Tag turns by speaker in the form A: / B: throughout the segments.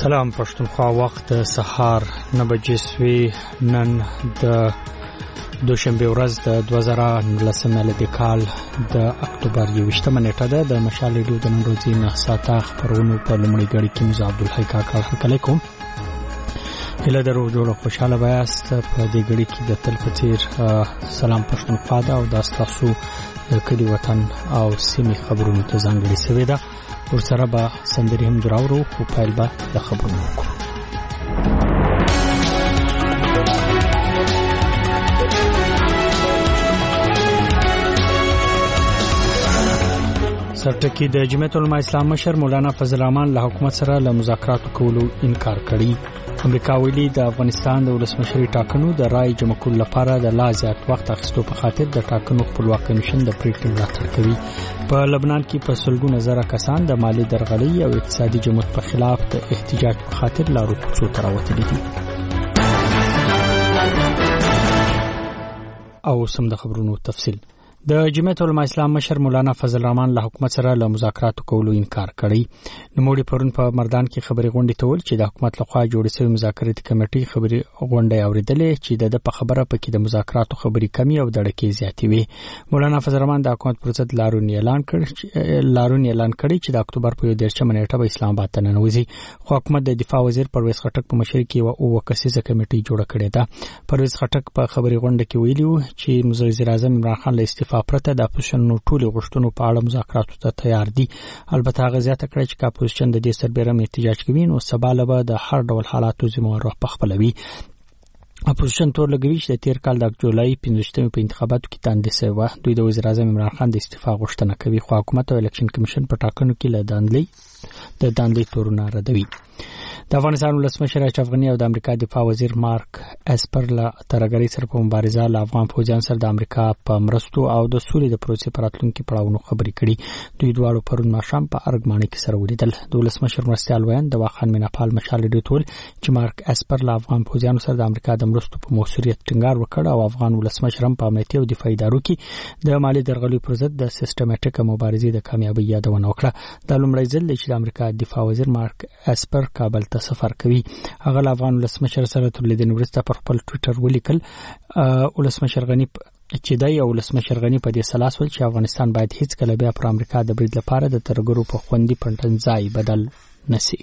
A: سلام پښتونخوا، وخت سهار 9 بجې سوي. نن د دوشنبه ورځ د 2019 میلادي کال د اکتوبر 28 نیټه ده. د مشال ریډیو د نن ورځې 9 ساعته خبرونو په لومړي غړي کې مزه عبدالحی کاکړ حکلیکم. هله درو جوړ خوشاله وایاست. په دې غړي کې د تل پتیر سلام پښتونخوا ده او د تاسو د کلی وطن او سیمې خبرونو ته ځانګړي سوي ده. ورسره به سندري هم دراورو او پایل به د خبرونو وکړو. سرټکی د جمعیت العلماء اسلام مشر مولانا فضل الرحمن له حکومت سره له مذاکراتو کولو انکار کړی. امریکا ویلي د افغانستان د ولسمشري ټاکنو د رای جمع کولو لپاره د لا زیات وخت اخیستو په خاطر د ټاکنو خپلواک کمیشن د پریکړې ملاتړ کوي. په لبنان کې په سلګونه زره کسان د مالی درغلۍ او اقتصادي جمود په خلاف د احتجاج په خاطر لارو کوڅو ته راوتلي دي. او سم د خبرونو تفصیل. د جمعیت العلماء اسلام مشر مولانا فضل الرحمن له حکومت سره له مذاکراتو کولو انکار کړی. نوموړي پرون په مردان کې خبري غونډې ته ول چې د حکومت لخوا جوړ شوی مذاکراتي کمیټې خبري غونډې اوریدلې چې د په خبره پکې د مذاکراتو خبري کمی او دړکې زیاتې وي. مولانا فضل الرحمن د حکومت پر ضد لارون اعلان کړی چې د اکتوبر په 13 نیټه به اسلام آباد ته ننوځي. خو حکومت د دفاع وزیر پرویز خټک په مشرۍ کې یو کسیزه کمیټې جوړه کړې ده. پرویز خټک په خبري غونډه کې ویلي و چې وزیر اعظم عمران خان له استعفا پرته د اپوزیشن ټول غوښتنو په اړه مذاکراتو ته تیار دي. البته هغه زیاته کړی چې اپوزیشن د دې سربېره احتجاج کوي نو سبا له به د هر ډول حالاتو ذمہوار په خپلوي. اپوزیشن تور لګوي چې د تیر کال د جولای 15 په انتخاباتو کې تاندې سوه. دوی د وزیر اعظم عمران خان د استعفا غوښتنه کوي خو حکومت او الیکشن کمیشن په ټاکنو کې له داندلي تورونه ردوي. د افغانستان ولسمشر اشرف غنی او د امریکا دفاع وزیر مارک اسپر له ترګری سره په مبارزه له افغان فوجیان سره د امریکا په مرستو او د سولې د پروسې پر راتلونکي پړاوونو خبرې کړي. دوی دواړو پرون ماښام په ارګماني کې سره ولیدل. د ولسمشر مرستیال ویان د واخان میناپال مشال ډیټول چې مارک اسپر له افغان فوجیانو سره د امریکا د مرستو په موثریت ټینګار وکړ او افغان ولسمشر هم په امنیتي او دفاعي ادارو کې د مالی درغلۍ پر ضد د سیستماتیک مبارزې د کامیابی یادونه وکړه. د لومړي ځل چې د امریکا دفاع وزیر مارک اسپر کابل ته سفر کوي. هغه افغان ولسمشر سره تر لیدنې وروسته پر خپل ټوئیټر ولیکل ولسمشر غنی چې د ولسمشر غنی په دې سلاس ول چې افغانستان باید هیڅ کله بیا پر امریکا د برید لپاره د ترګرو په خوندي پټنځای بدل نشي.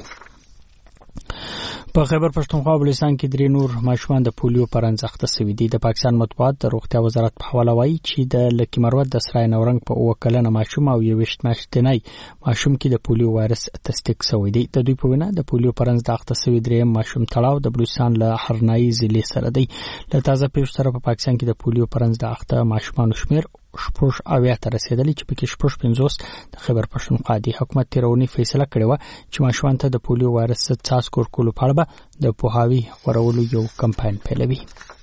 A: په خیبر پښتونخوا بلوچستان کې درې نور ماشومان د پولیو پر انځخته شوي دي. د پاکستان مطبوعات د روغتیا وزارت په حواله وایي چې د لکی مروت د سرای نورنګ په 9 کلنه ماشوم او 21 میاشتنی ماشوم کې د پولیو وایرس تصدیق شوی دی. د دوی په وینا د پولیو پر انځخته شوی دریم ماشوم تړاو د بلوچستان له هرنایي ضلع سره دی. له تازه پیښو سره په پاکستان کې د پولیو پر انځخته ماشومان شمیر شپږ اویا ته رسیدلی چې پکې شپږ 50 د خیبر پښتونخوا دی. حکومت تیرونی فیصله کړې و چې ماشومان ته د پولیو وایرس څاڅ کولو په اړه د پوهاوی خورولو یو کمپاین پیلوي.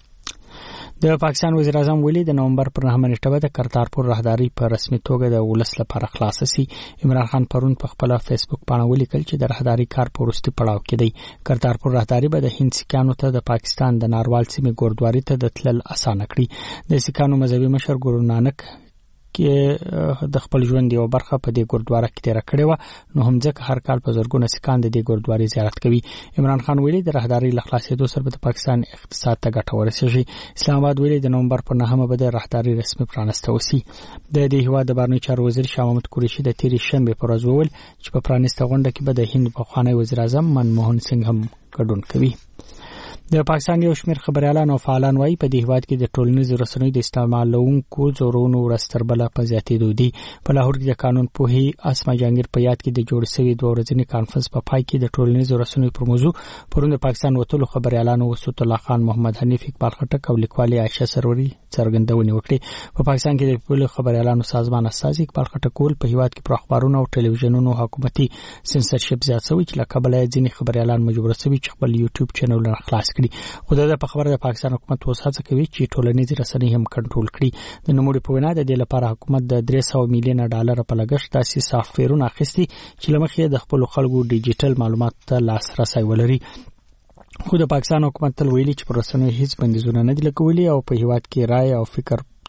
A: د پاکستان وزیر اعظم ویلي د نومبر پر 9 نیټه به د کرتارپور راهداري په رسمي توګه د ولس لپاره خلاص شي. عمران خان پرون په خپل فیسبوک باندې ولیکل چې د راهداري کار په وروستي پړاو کې دی. کرتارپور راهداري به د هند سکانو ته د پاکستان د ناروال سیمې ګوردواري ته د تلل اسانه کړي. د سکانو مذهبي مشر ګورو نانک کې د خپل ژوند یو برخه په دې ګوردواره کې تیر کړې و نو هم ځکه هر کال په زرګونه سکان د دې ګوردواري زیارت کوي. عمران خان ویلي د راهداري له خلاصېدو سره د پاکستان اقتصاد ته ګټه ورسېږي. اسلام آباد ویلي د نومبر پر 9 به د راهداري رسمي پرانسته وسی. د دې هیواد د بهرنیو چارو وزیر شاه محمود قریشي د تیرې شنبه پر ورځ وویل چې په پرانسته غونډه کې به د هند پخوانی وزیر اعظم منموهن سنگ هم ګډون کوي. د پاکستان یو شمېر خبريالان او فعالان وایي په دې هیواد کې د ټولنیزو رسنیو د استعمالونکو زورونو ورستربله په زیاتېدو دي. په لاهور کې د قانون پوهې اسما جهانگیر په یاد کې د جوړ شوی 2 ورځنی کانفرنس په پای کې د ټولنیزو رسنیو پر موضوع پرون د پاکستان وتلو خبريالانو وسوت الله خان محمد حنیف اقبال خټک او لیکوال عائشه سروري څرګندونې وکړې. په پاکستان کې د ټولو خبريالانو سازمان اساس اقبال خټک ول په هیواد کې پر اخبارونو او ټلویزیونونو حکومتي سنسرشپ زیات شوی چې لکه بلای ځینې خبريالان مجبور شوي چې خپل یوټیوب چینلونه خلاص کړي. خدای د خبره د پاکستان حکومت وساتځ کوي چې ټولنیز رسنۍ هم کنټرول کړي. د نوموړي په وینا د دې لپاره حکومت د 300 میلیون ډالر په لګښت داسې سافټویرونه اخیستي چې لمخې د خپل خلکو ډیجیټل معلومات ته لاسرسي ولري. خو د پاکستان حکومت تل ویلي چې پر رسنیو هیڅ بندیزونه نه دي لګولي او په هیواد کې رائے او فکر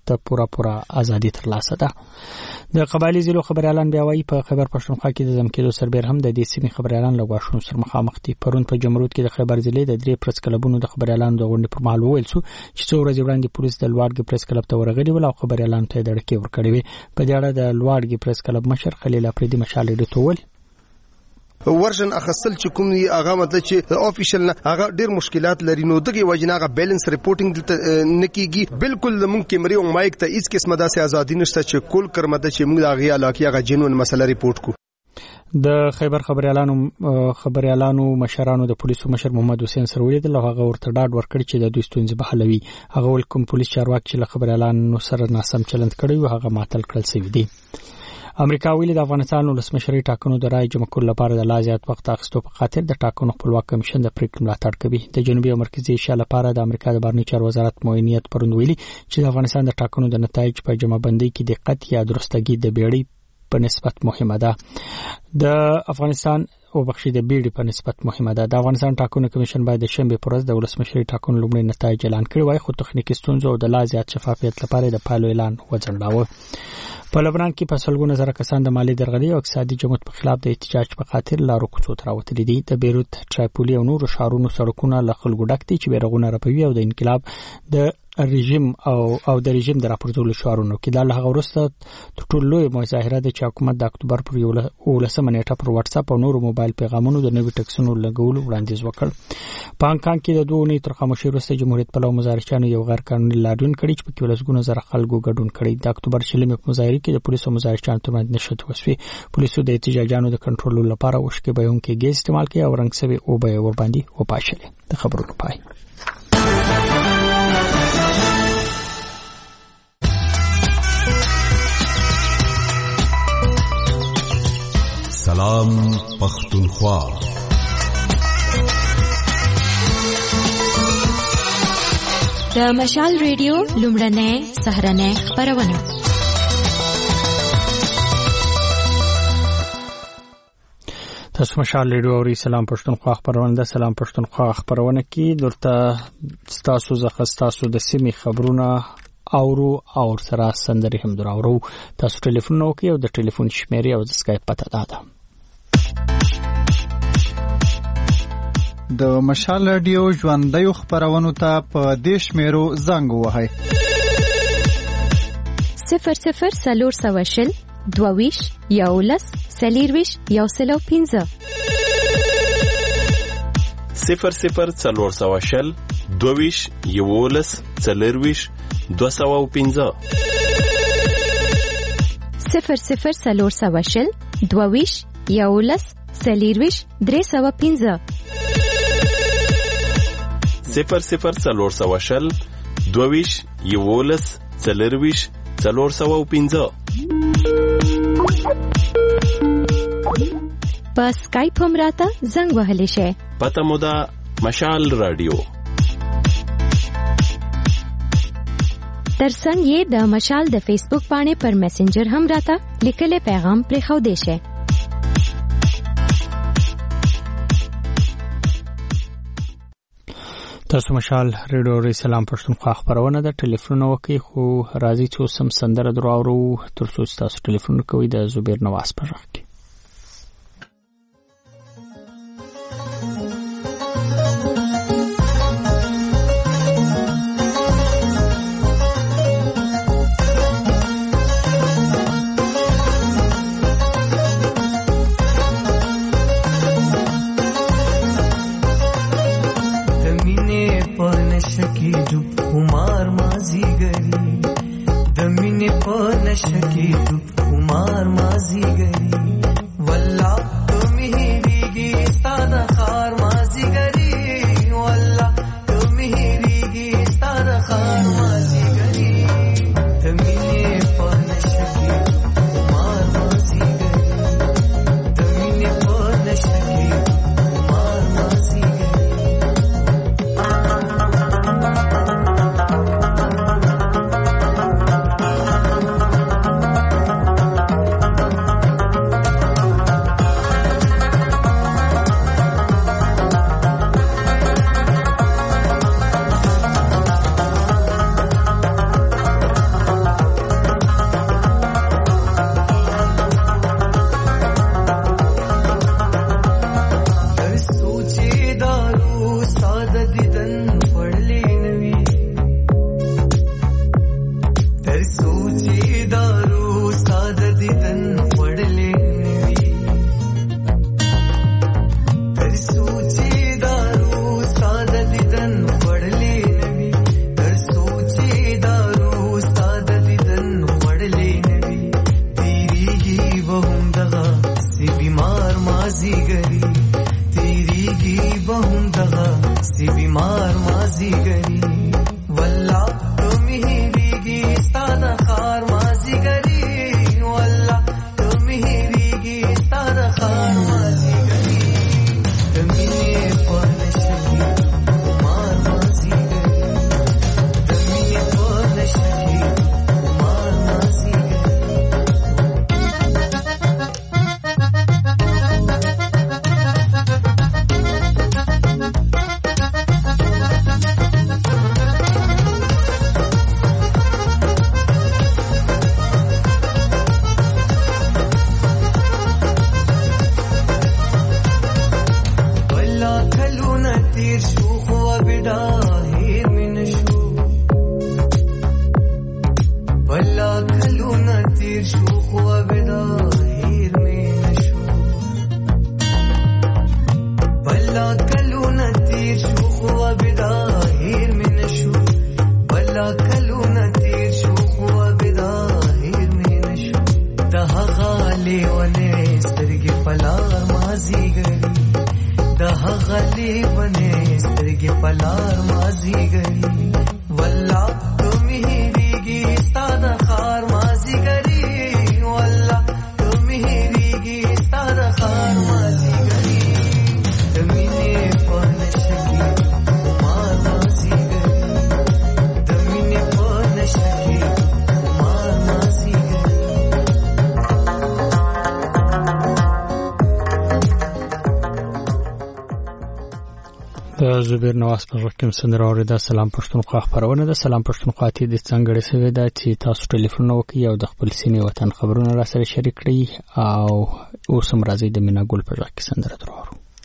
A: ته پوره ازادي ترلاسه ده. د قبایلی ضلع خبريالان بیا وایي په خیبر پښتونخوا کې د ځمکېدو سربېر هم د دې سیمې خبريالان له غواښونو سره مخامخ دي. پرون په جمرود کې د خیبر ضلع د 3 پریس کلبونو د خبريالانو د غونډې پر مهال وویل چې څو ورځې وړاندې پولیس د لوړګي پریس کلب ته ورغلي ول او خبريالانو ته دړکې ورکړې وي. په دې اړه د لوړګي پریس کلب مشر خلیل افریدي مشال ډیټو ول
B: ورژن اخصل چې کوم هغه مطلب چې افیشل نه هغه ډیر مشکلات لري نو دغه وجناغه بیلانس ریپورټینګ نکیږي. بالکل موږ کیمرې او مایک ته هیڅ قسمه داسې ازادي نشته چې کول کرمته چې موږ هغه علاقې هغه جنون مسله ریپورټ کو.
A: د خیبر خبريالانو مشرانو د پولیسو مشر محمد حسین سره ولیدل او هغه ورته ډاډ ورکړ چې د دوی ستونزې به حلوي. هغه ول کوم پولیس چارواکي چې له خبريالانو سره ناسم چلند کړی و هغه معطل کړل شوی دی. امریکا ویلي د افغانستان ولسمشري ټاکنو د رای جمع کولو لپاره د لا زیات وخت اخیستو په خاطر د ټاکنو خپلواک کمیشن د پریکړې ملاتړ کوي. د جنوبي او مرکزي ایشیا لپاره د امریکا د بهرنی چارو وزارت معاونیت پروند ویلي چې د افغانستان د ټاکنو د نتایج په جمع بندۍ کې دقت یا درستګي د بیړۍ په نسبت مهمه ده. د افغانستان او بخښي د بیړۍ په نسبت مهمه ده. د افغانستان ټاکنو کمیشن باید د شنبه پر ورځ د ولسمشري ټاکنو لومړی نتایج اعلان کړي وای، خو تخنیکی ستونزو او د لا زیات شفافیت لپاره د پایلو اعلان وځنډاوه. په لبنان کې په سلګونه زره کسان د مالی درغلي او اقتصادي جمود په خلاف د احتجاج په خاطر لارو کوڅو ته راوتلي دي. د بیروت، ترایپولي او نورو ښارونو سړکونه له خلکو ډک دي چې بیرغونه رپوي او د انقلاب د رژیم او د رژیم د راپورټولو شعارونو کې د هغه وروسته تر ټولو لوی مظاهره د چې حکومت د اکتوبر پر 18 نیټه پر واتس اپ او نورو موبایل پیغامونو د نوي ټکسونو لګولو وړاندیز وکړ. په هانګ کې د 2 اونۍ تر خاموشي وروسته جمهوریت پلو مظاهرچیانو یو غیر قانوني لاریون کړی چې په کې ولسګونه زره خلکو ګډون کړی. د اکتوبر شلمې په مظاهره کې د پولیسو مظاهرچیانو ترمنځ نښتې وشوې. پولیسو د احتجاجانو د کنټرول لپاره وشکې بهونکي ګیس استعمال کړي او رنګ سوي او به ور باندې وپاشلې. د خبرونو پای.
C: سلام پختونخوا.
D: د مشال ریډیو لومړنۍ سهارنۍ خبرونه.
A: تاسو مشال ریډیو او سلام پښتونخوا خبرونه ده. سلام پښتونخوا خبرونه کې درته تاسو د سیمې خبرونه اورو او سره سندري هم دراورو. تاسو ټلیفون وکړئ او د ټلیفون شمیرې او د اسکایپ پته ده.
E: د مشال رادیو ژوندۍ خبرونو ته په دې شمیرو زنګ ووهئ:
D: 00 420 22 11 40 105
F: 00 420 22 11 40 205
D: 00 420 22 11 40 305
F: 00 420 22 11 40 405.
D: په اسکایپ هم راته زنګ وهلی شئ.
F: پته مو ده مشال رادیو.
D: ترڅنګ یې د مشال د فیسبوک باندې پر میسنجر هم راته لیکلي پیغام پرېښودی شئ.
A: تاسو مشال ریډیو سلام پښتونخوا خبرونه ده. ټلیفون وکي خو راځي چې سم سندره دراورو ترڅو تاسو ټلیفون کوي. د زبیر نواز په ځخ کې
C: کلونه تیر شو خو بدا هیر مې نشو د هغه لیونې سترګې په لار مازی ګري د هغه لیونې سترګې په لار مازی ګري والله تم هیریږي ستا د خار مازی ګري والله تم هیریږي ستا د خار مازی ګري د مینې په نشه کې ما مازی ګري د مینې په نشه کې ما مازی ګري.
A: د زبیر نواز په رقم سندره اوریده. سلام پښتونخوا خبرونه ده. سلام پښتونخوا ته د څنګه سوي ده چې تاسو ټلیفون وکړئ او د خپل سیمې وطن خبرونه را سره شریک کړئ او اوس هم راځي د مینا ګل په رقم سندره درو.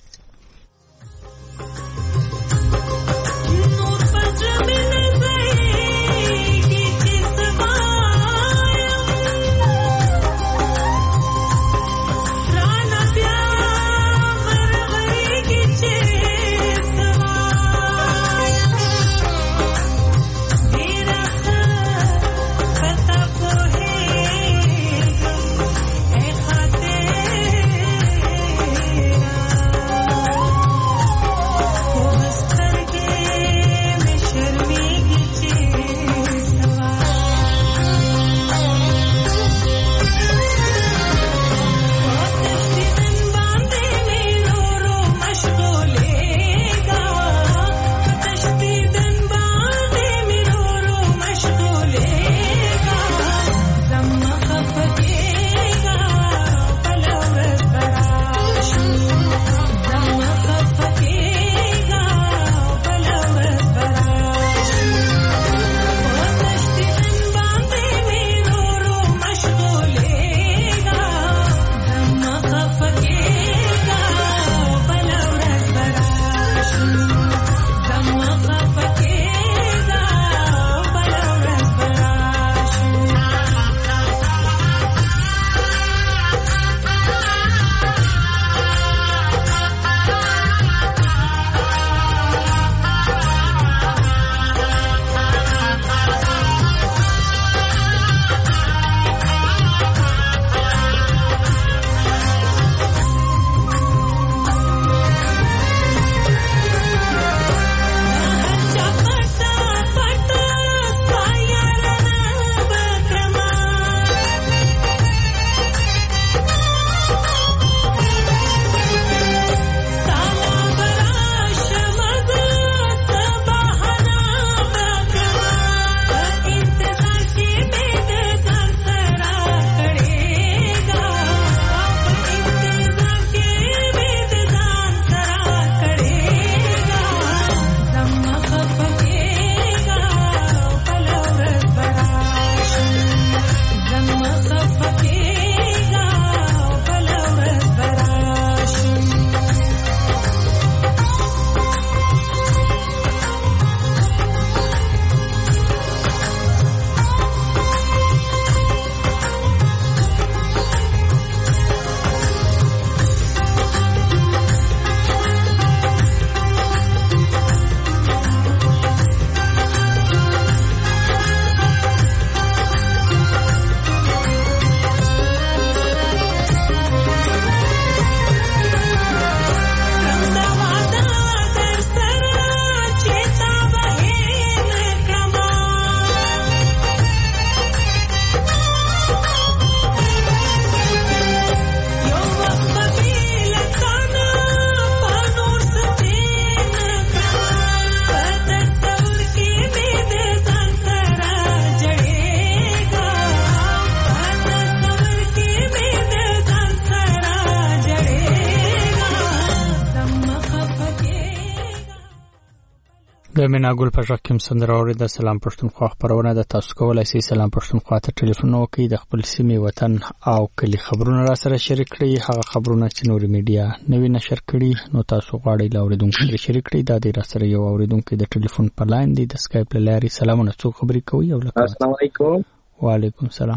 A: د مینا ګل په ژغ سندره اوریده. سلام پښتونخوا خبرونه ده. تاسو کولای شئ سلام پښتونخوا ته ټلیفون وکړئ د خپل سیمې وطن او کلی خبرونه را سره شریک کړئ. هغه خبرونه چې نور میډیا نوی نشر کړي نو تاسو غواړئ له اوریدونکو سره شریک کړئ. دا د را سره یو اوریدونکو د ټلیفون په لاین دی د اسکایپ لاري. سلامونه، څوک خبرې کوي؟
G: السلام علیکم.
A: وعلیکم السلام.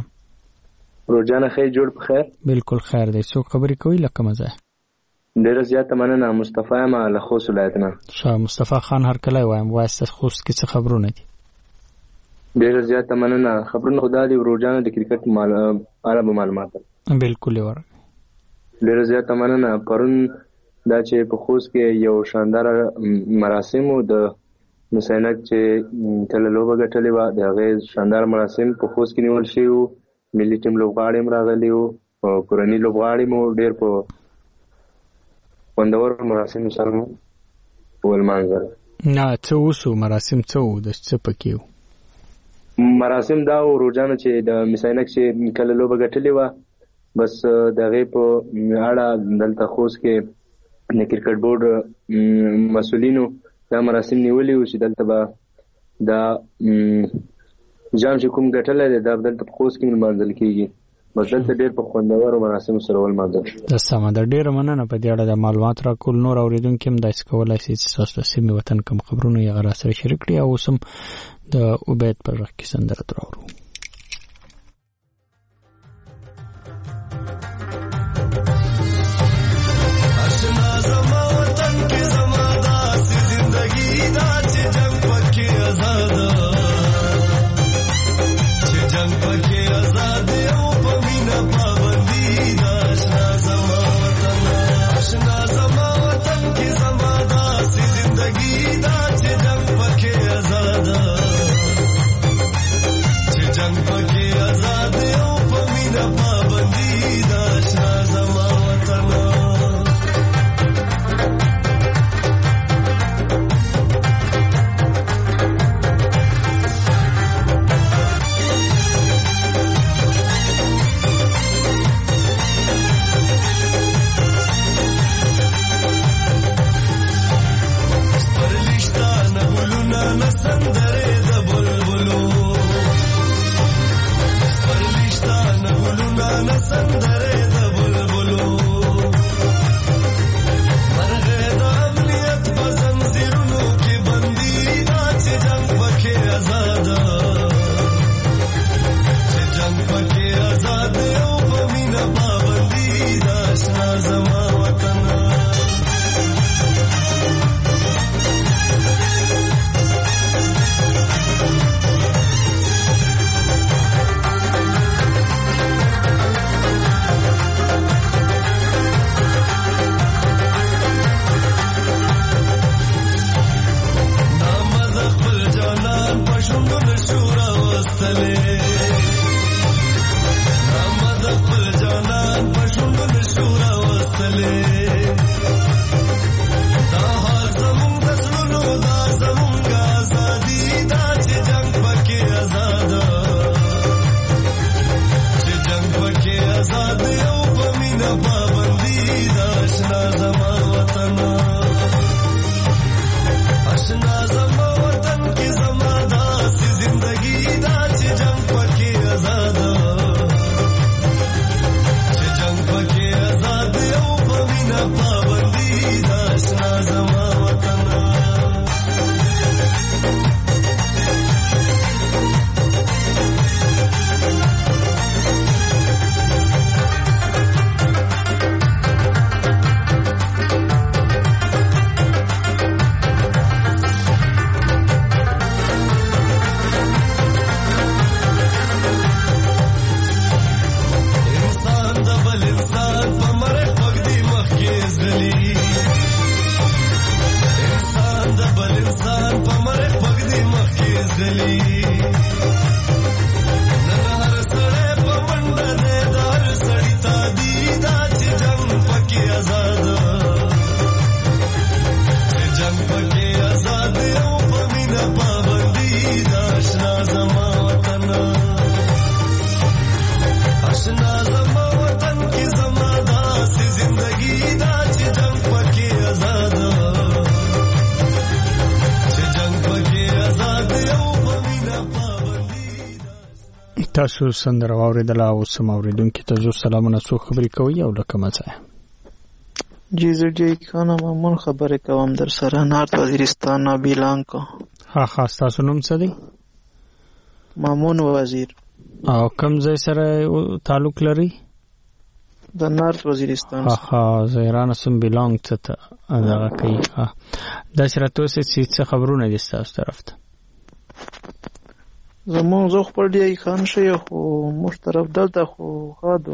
G: روزانه خیر جوړ په خیر.
A: بالکل خیر دی. څوک خبرې کوي؟ لکه مزه.
G: ډیره زیاته مننه. مصطفی ما له خوست ولایت نه.
A: شاه مصطفی خان هر کله وایم واسه خوست کې څه خبرونه دي؟
G: ډېر زیات مننه. خبرونه خدا دې روزانه د کرکټ اړه معلومات
A: بالکل ور
G: ډېر زیات مننه. پرون دا چې په خوست کې یو شاندار مراسم د مسینک چې کله لوبه ګټلې وه د هغې شاندار مراسم په خوست کې نیول شوي وو. ملي ټیم لوبغاړي هم راغلي وو، کورني لوبغاړي مو ډېر په خوندور مراسم سره مو ولمانځل.
A: نه څه وسو مراسم څه وو د څه پکې وو؟
G: مراسم دا و روزانه چې د مسینک چې کله لوبه ګټلې وه بس د هغې په اړه دلته خوست کې د کرکټ بورډ مسؤلینو دا مراسم نیولي وو چې دلته به دا جام چې کوم ګټلی دی دا به دلته په خوست کې لمانځل کېږي. بس دلته ډېر په خوندورو مراسمو سره ولمانځل.
A: دا سمه ده. ډېره مننه په دې اړه د معلومات راکول. نور اورېدونکي هم داسې کولی شي چې ستاسو د سیمې وطن کوم خبرونه یې هغه راسره شریک کړي. او اوس هم د عبید پر غږ کې سندره راوړو. تاسو سندره واوریدله او سم اوریدونکو ته زو سلامونه سو خبرې کوي او لکه مزه
H: جی زه دې خانه مامون خبرې کوم در سره نارت وزیرستان نه بیلان کو.
A: ها خاص تاسو نوم څه دی؟
H: مامون وزیر.
A: او کوم ځای سره تعلق لري؟
H: د نارت وزیرستان.
A: ها زیران سم بیلانګ ته دا کوي. د سره تاسو څه خبرونه دي تاسو طرف ته؟
H: زمون زه خپل دی خان شي خو مشترف دلته خو خادو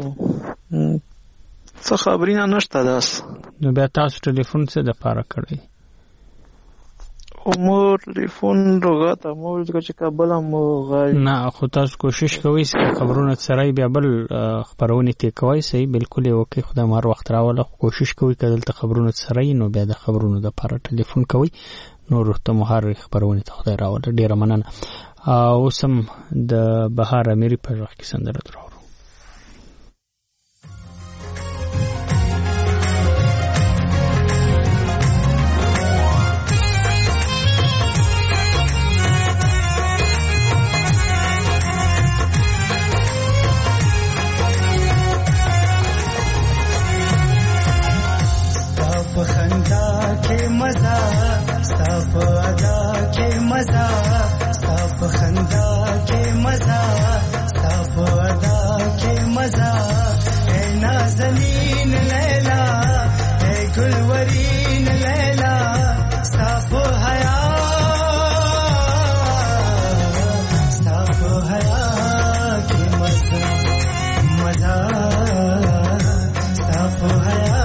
H: څه خبرینه نشته داس.
A: نو بیا تاسو ټلیفون څه د پاره کړی؟
H: مور ټلیفون روغاته مور چې کابل مو غای
A: نه خو تاسو کوشش کوئ چې خبرونه سره بیا بل خبرونه تی کوي صحیح بالکل یو کې خدای مار وخت راوله کوشش کوئ کله ته خبرونه سره نو بیا د خبرونو د پاره ټلیفون کوئ نو ته مهار خبرونه ته خدای راوله. ډیره مننه. اوسم د بهار اميري په وخت کې سندره درو
C: खंदा के मजा सब अदा के मजा सब खंदा के मजा सब अदा के मजा है नाज़नीन लैला है गुलवरीन लैला सब हया के मजा मजा सब हया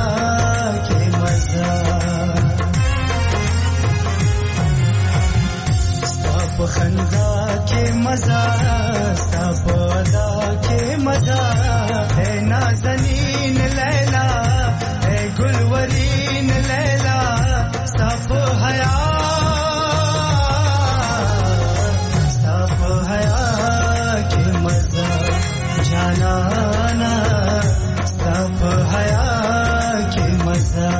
C: खंदा के मजा सब अदा के मजा है नाज़नीन लैला है गुलवरीन लैला सब हया के मजा जाना सब हया के मजा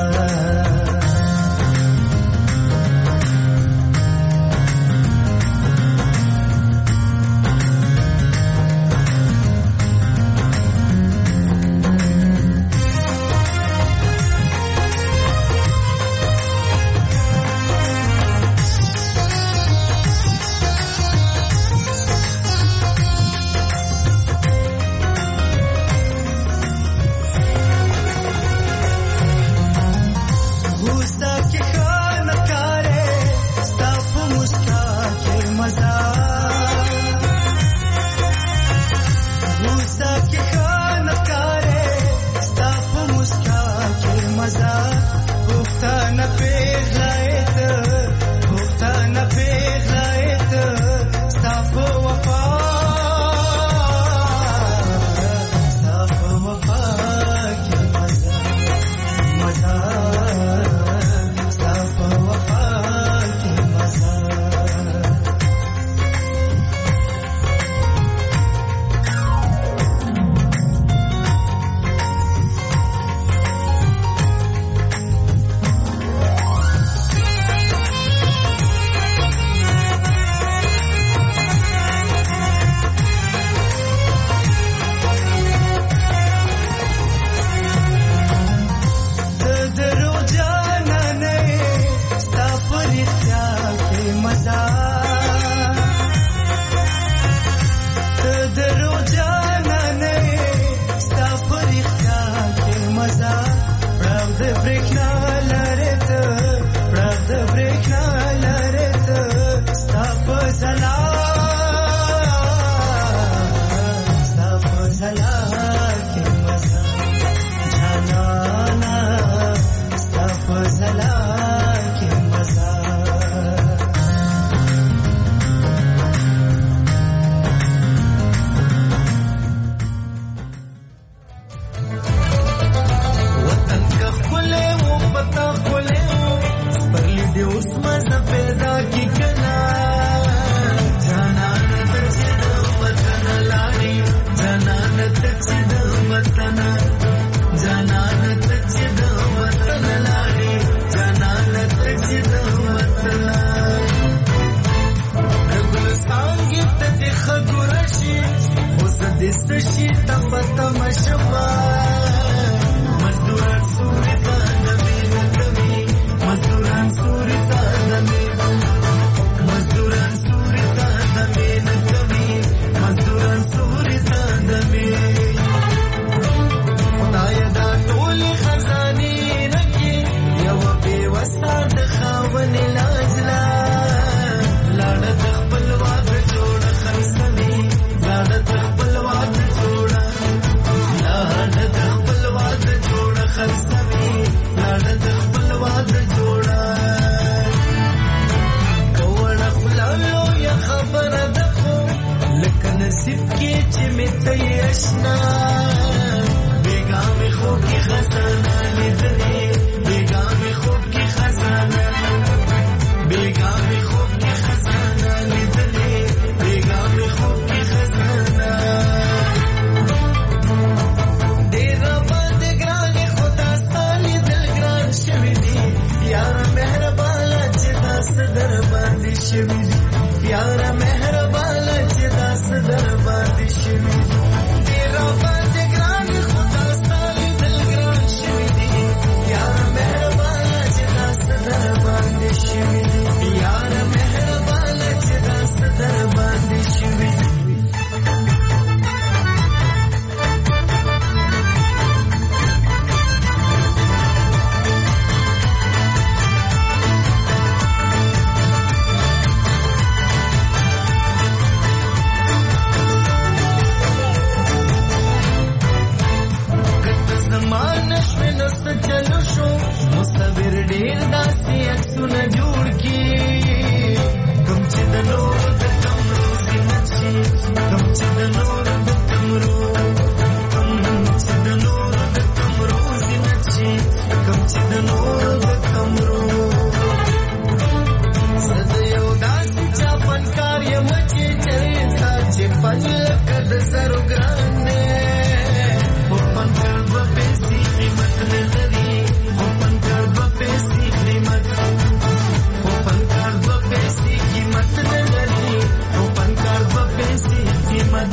C: خاون لاجلا لاړه خپل واده جوړ خلص اشنا بیگا می خوب کی خزانه لیدلی بیگا می خوب کی خزانه بیگا می خوب کی خزانه لیدلی بیگا می خوب کی خزانه دیر باندې ګران خدا ستالي دل ګران شوی دی یار مهربان چې داس در باندې شوی دی یار مهربان چې داس در باندې شوی دی دیر باندې ګران خدا ستالي دل ګران شوی دی یار مهربان چې داس در باندې شوی دی یار مهربان چې داس در باندې شوی دی चलो शो मुस्तबिर ढेर दास्ती अक्सुना जोड़ की तुम चिदनो कमरो से नची तुम चिदनो कमरो तुम चिदनो कमरो से नची तुम चिदनो कमरो सदैव दास्ती चापन कार्य मचे चले साचे पंजल कद सरुग्राने ओपन कर बपेसी कीमत ने लरी ओपन कर बपेसी कीमत ओपन कर बपेसी कीमत ने लरी ओपन कर बपेसी कीमत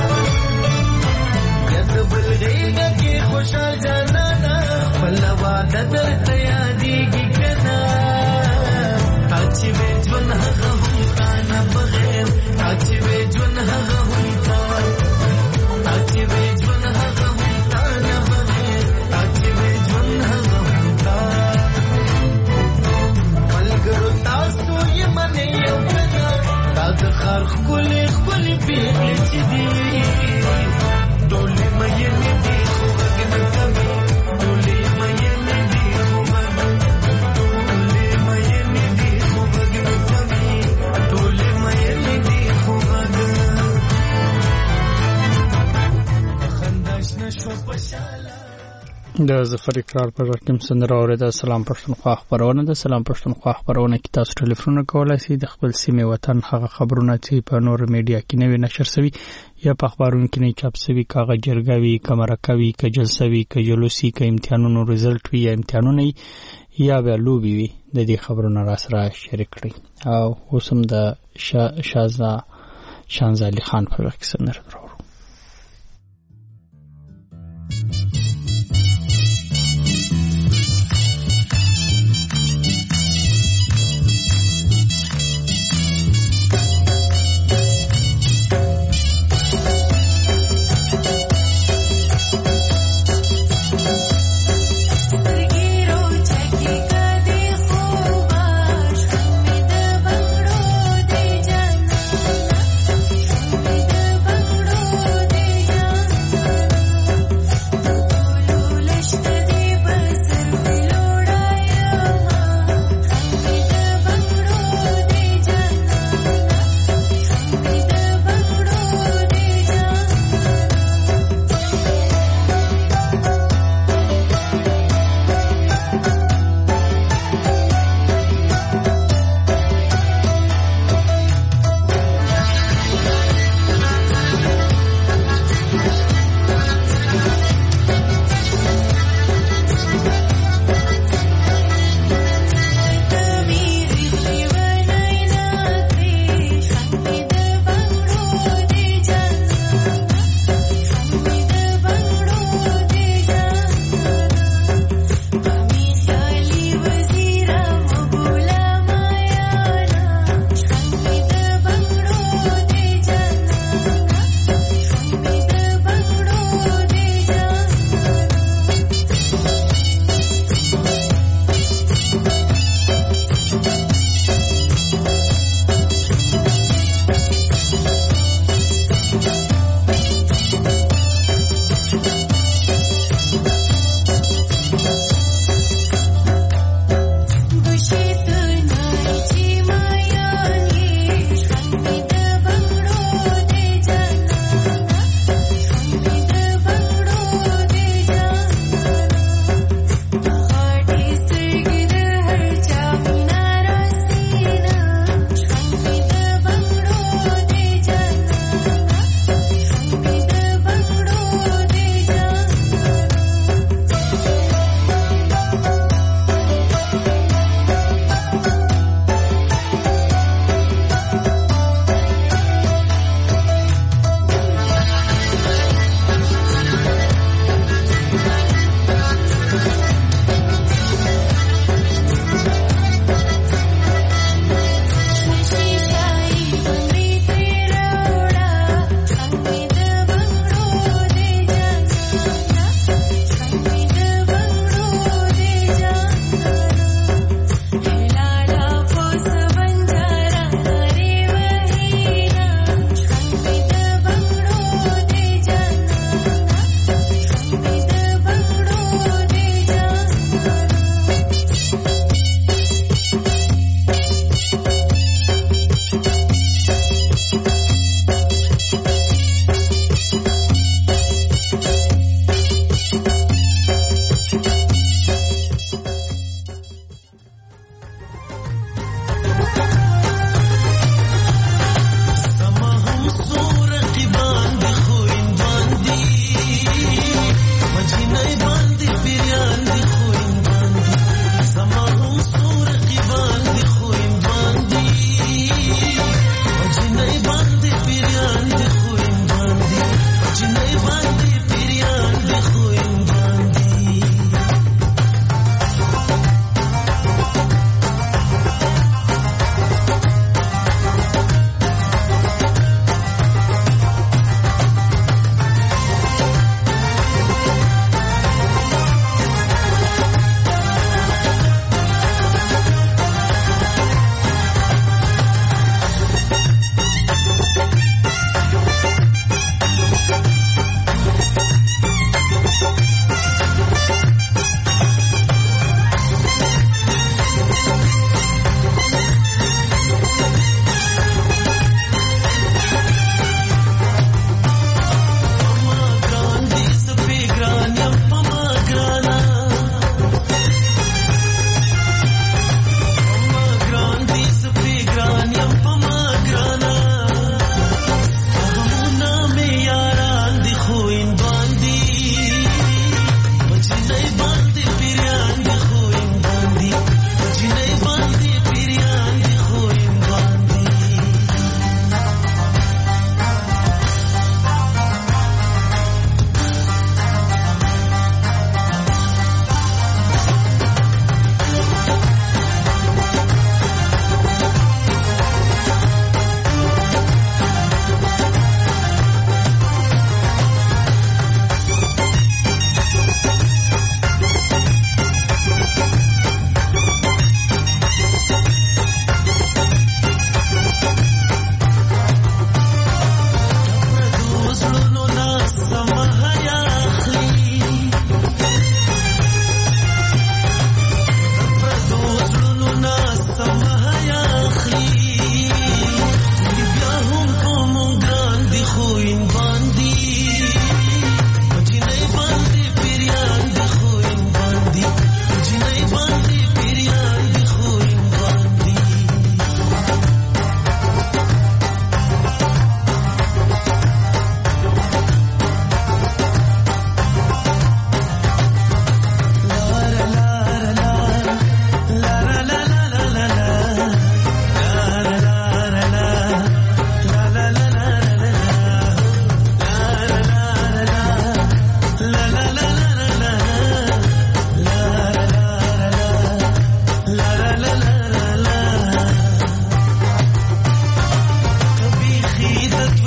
C: यद बल गई के खुशहाल जाना ना पल्लवा ददर तैयारी की कना अच्छी बेजवन हम काना बगैर अच्छी बेजवन हम अच्छी बेजवन हम د خار خولي خولي پیغلې چې دي ډولې مې نه دي خو غږ نه کوي ډولې مې نه دي خو غږ ډولې مې نه دي خو غږ نه کوي ډولې مې نه دي خو غږ خنداش نشو پښاله
A: د ظفر اقرار پر رقم سندره اوریده. سلام پښتونخوا خبرونه ده. سلام پښتونخوا خبرونه کې تاسو ټلیفون کولای شئ د خپل سیمې وطن هغه خبرونه چې په نور میډیا کې نوي نشر شوي یا په خبرونو کې نه چاپ شوي کاغه جرګوي کمرکوي ک جلسوي ک جلوسي ک امتحانونو رزلټ وي یا امتحانونه یا به لوبي وي د دې خبرونه را سره شریک کړئ. او اوسم د شانزالي خان په وخت سندره درو
I: بنگړو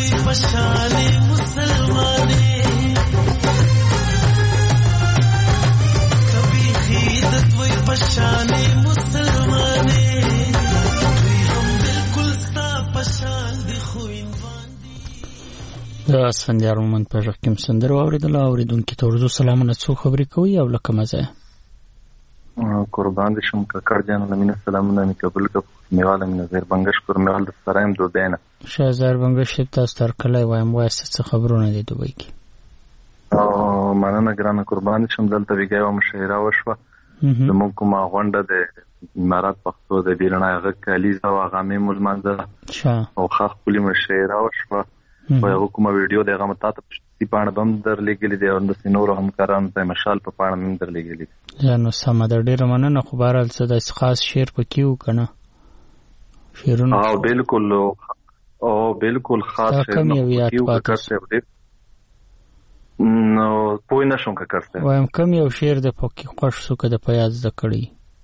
C: पशाने मुसलमाने कभी खीदत वही पशाने मुसलमाने हम बिल्कुल स्ता पशान दि خوینوان دي
A: د اسفندیار مومند په ژغ کې سندره واوریدله. اوریدونکو ته ورځو سلامونه. څو خبرې کوي او لکه مزه
I: قربان دي شم کاکړ جان لمینه سلامونه می قبول ک میواله من زیر بنگش پر میوال د سرایم دو دینه
A: شهزار بنگش تاسو تر کله وایم واسه څه خبرونه دي دوی کې
I: او مننه ګرانه قربان شم دلته ویګاو مشهره وشوه د مونږ کومه غونډه د امارات پښتو د بیرنه هغه کلیزه او هغه مول منځه او خاص کلی مشهره وشوه په یو کومه ویډیو دغه متاته په پاڼه بم در لګلې دی او د سينورو همکارانو ته مشال په پاڼه مم در لګلې
A: نو سم د ډیره مننه. خو بهرال څه د خاص شعر پکې وکنه شعرونه
I: او بالکل خاص شعر نو پوی نشم که کرسته
A: وایم کم یو شعر د پکې خوښ سو که د پیاز د کړی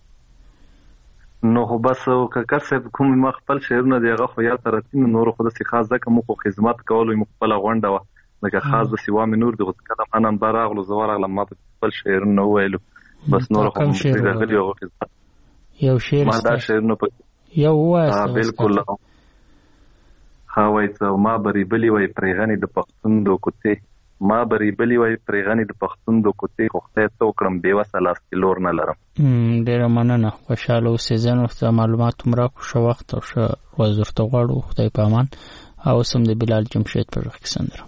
I: نو خو بس کاکر صاحب کوم ما خپل شعرونه دی هغه خو یا ترتین نور خو د خاص ځکه مو خو خدمت کولو مو خپل غونډه و لکه خاص د سیوا نور د کله انا براغلو زوارغله ما خپل شعرونه ویلو بس نور خو غلی او خدمت
A: یو شعر
I: ما دا شعرونه په
A: یو واسه
I: بالکل هاوي ته ما بری بلی وای پرېغنی د پښتون دو کوته ما بری بلی وای پرېغنی د پښتون دو کوته خوخته تو کړم بیوسه لاس کلور نه لرم.
A: ډیره مننه. خوشاله اوسې. زه نو معلومات مرا کو شو وخت او شو وزرته غواړو. خدای په امان. او سم د بلال جمشید پر وخت سندره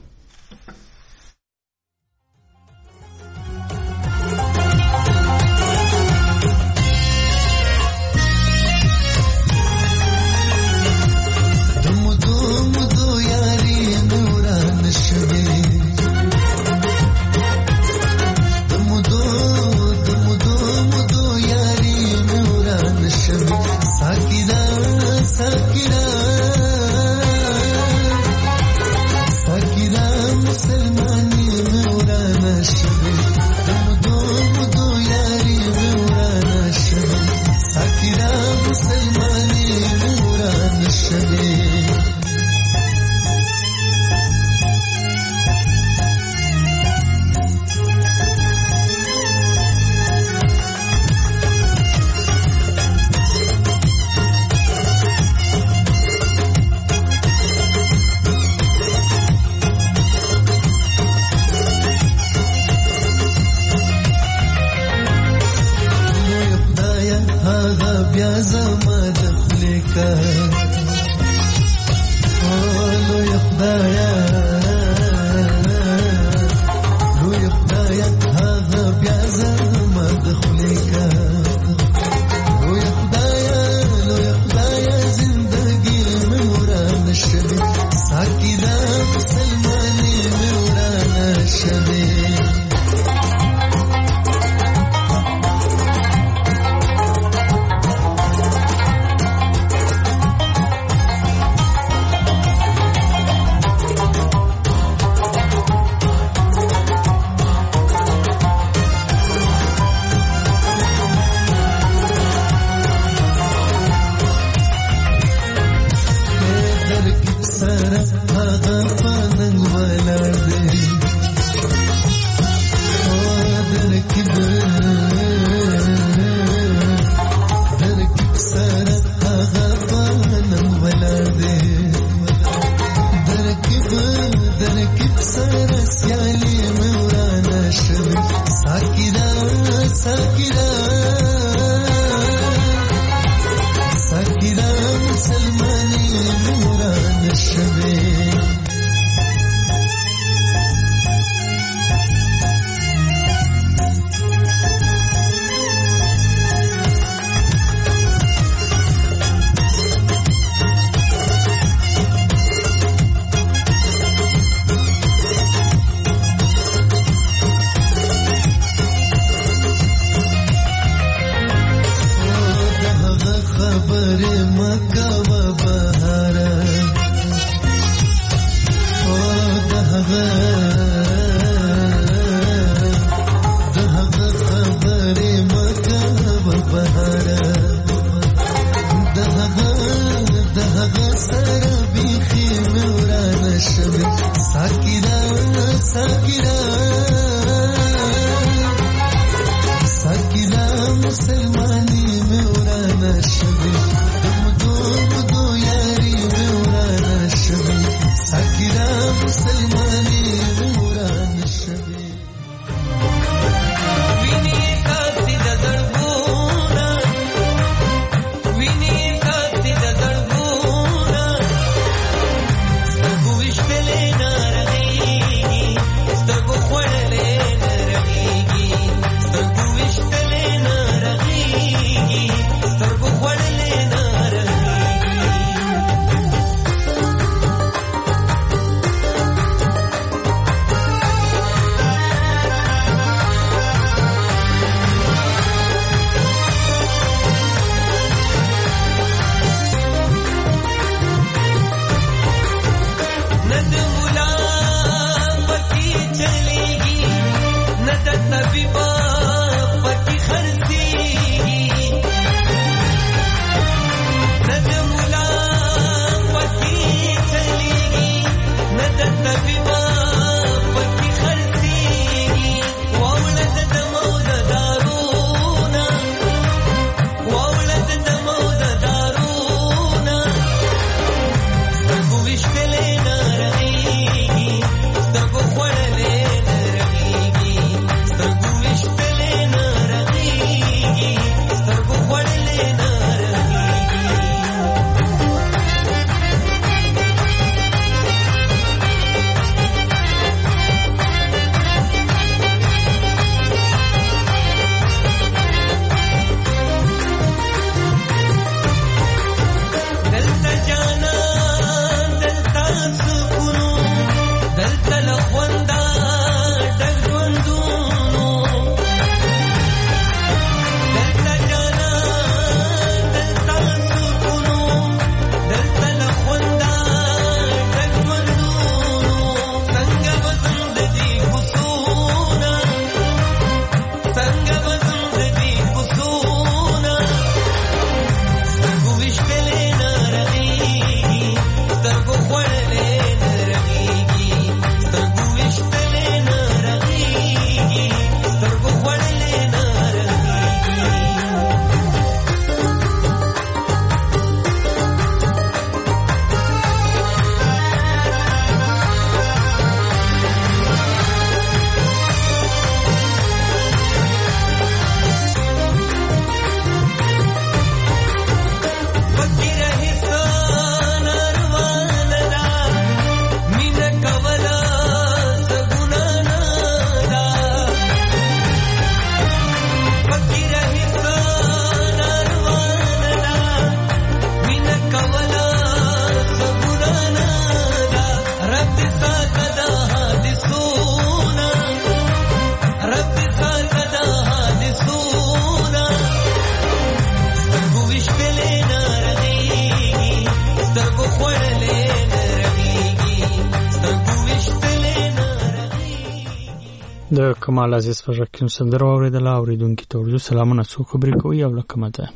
A: د کمال عزیز په ژغ سندره واورېدله. اورېدونکي ته ورځو سلامونه، څو خبرې کوي او له کومه ده؟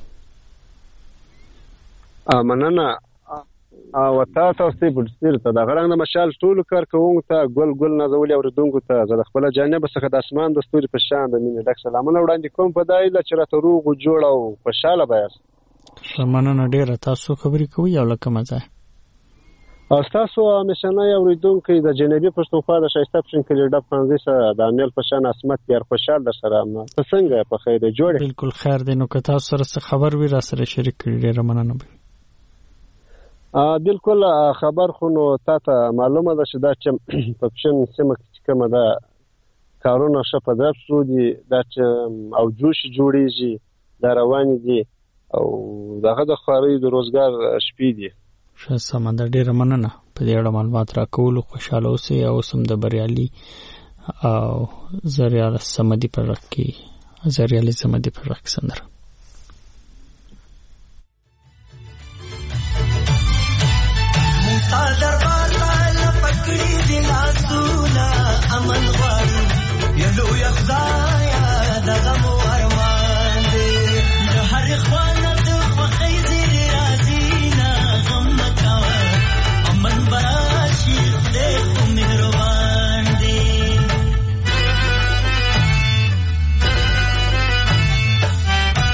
J: مننه. او تاسو په ډیر ته د غړنګ د مشال ټول کار کوونکو ته ګل نازولي اورېدونکو ته زه د خپل جانب څخه د اسمان د ستوري په شان د مینې ډک سلامونه وړاندې کوم په دایله چې راته روغ او جوړ او خوشاله بیاست.
A: مننه ډیره. تاسو خبرې کوي او له کومه ده؟
J: تاسو همیشنه اورېدونکي د جنوبي پښتونخوا د شایسته پښین کلی ډب خانزي سره د امیل په شان عصمت یار خوشحال در سره ته څنګه په خیر جوړ؟
A: بالکل خیر دی. نو که تاسو سره څه خبر وي را سره شریک کړئ ډیره مننه به.
J: بالکل خبر خو نو تاسو معلومه ده چې دا چې په پښین سیمه کې کومه ده کارونه شپه ده شو دي دا چې او جوش جوړیږي دا روان دي او دغه د خاري د روزګار شپې دي.
A: ښه سمندر ډیره مننه په دې اړه معلومات راکولو. خوشاله اوسئ او سم د بریالي او زریال سمدي پر رکی زریالي سمدي پر رک سندره.
C: دربار لا پکړی دی لاسونه امن غواړي یلو یخدایا دغه مو ارمان دی د هر خوانه د خوخی زیر رازینا غم مکاوه امن براشي خدای خو مهربان دی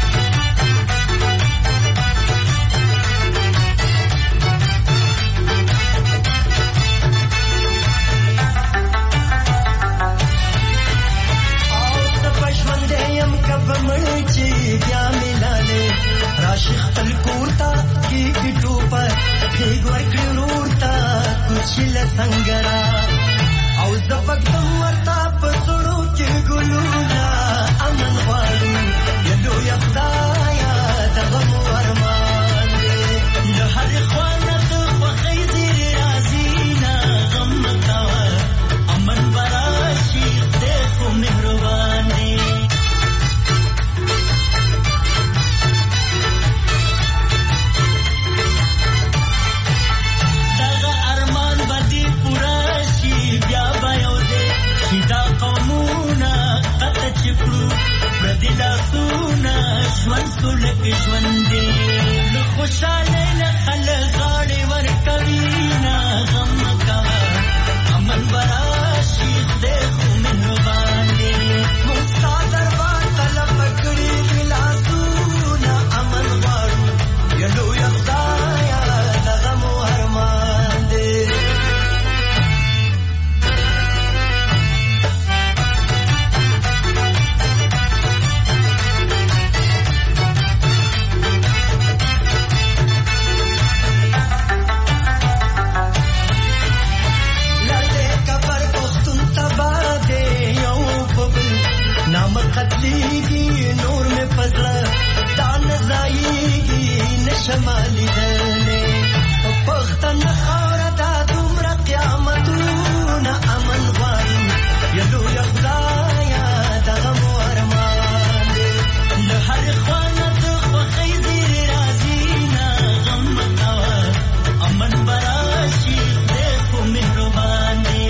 C: سنگرا او زبکتم ورتا پسړو کې ګلونا امن غواړو یلو یخدایا دغه ورمان دې د هر خوانه خوخی زیر رازینا غم تا امن براشي دې کو مهربان دې بدلا سونا ژوند سولک ژوندې له خوشاله نه خلک غاړې ورکوينا غم کوه امن براشي دې خو مهربان دې مستا دربار طلب کړی بلا سونا امن غواړو یلو یخدایا دغه مو ارمان دې قتلیگی نور میں پزلا دان زائیگی نشمالی دلے پختن خورتا دومرا قیامتون امن غوارو یلو یخدایا دغم ورمان دے لہر خوانت خوخی زیر رازینا غم کوا امن براشی دیکھو مہربان دے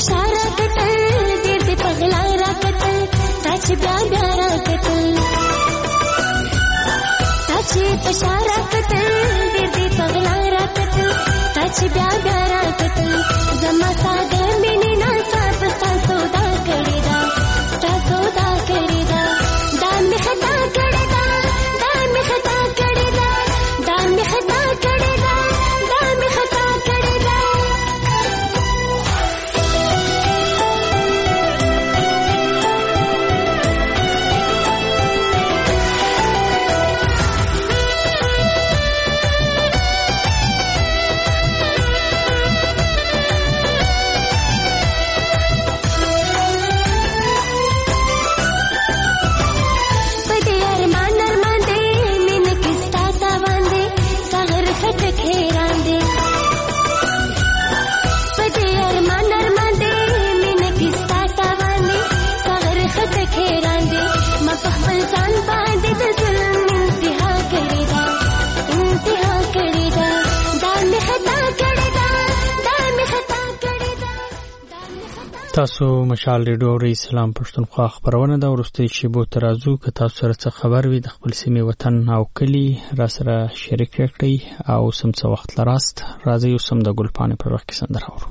K: پشارا کتل ډېر دې پغلا را کتل تا چې بیا بیا را کتل تا چې پشارا کتل ډېر دې پغلا را کتل تا چې بیا بیا را کتل زما ساده مینې ناڅا پستا سودا کړې ده تا سودا کړې ده دا مې خطا کړې ده دا مې خطا کړې ده دا مې خطا کړې ده دا مې خطا کړې ده
A: تاسو مشال ریډیو او اسلام پښتونخوا خبرونه دا ورسته شیبو ترازو که تاسو سره څه خبر وي د خپل سیمې وطن او کلی را سره شریک کړئ او سم څه وخت لراست راځي او سم د ګلپانې پر وخت کې سندره اورو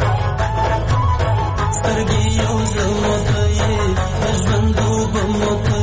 L: سترګې یو ځل ماته یې د ژوند اوبه ماته